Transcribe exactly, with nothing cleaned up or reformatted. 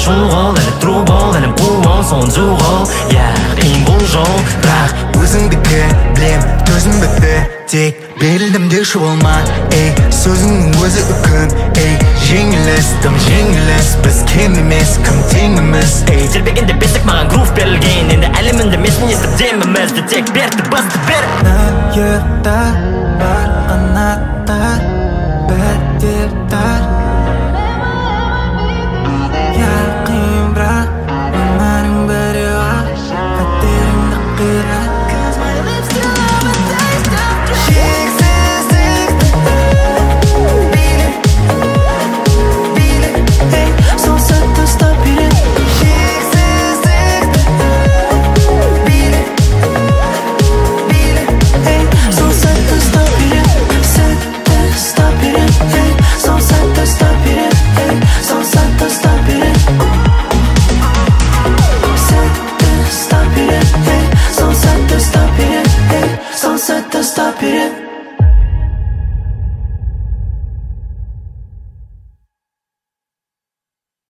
шұғыл, әлі тұру бол, әлім қуыл, соң жуғыл. Я, қиын бұл жол, бірақ өзіңдікі білем, төзім бітті. Тек берілдім деуші болма, ей, сөзіңнің өзі үкім, ей, жеңіліс, тым жеңіліс, біз кем емес, кім теңіміз, ей. Тербегенде бесік маған грув берілген, енді әлемінде месін естіп демімізді тек берді басты бер. Найырда бар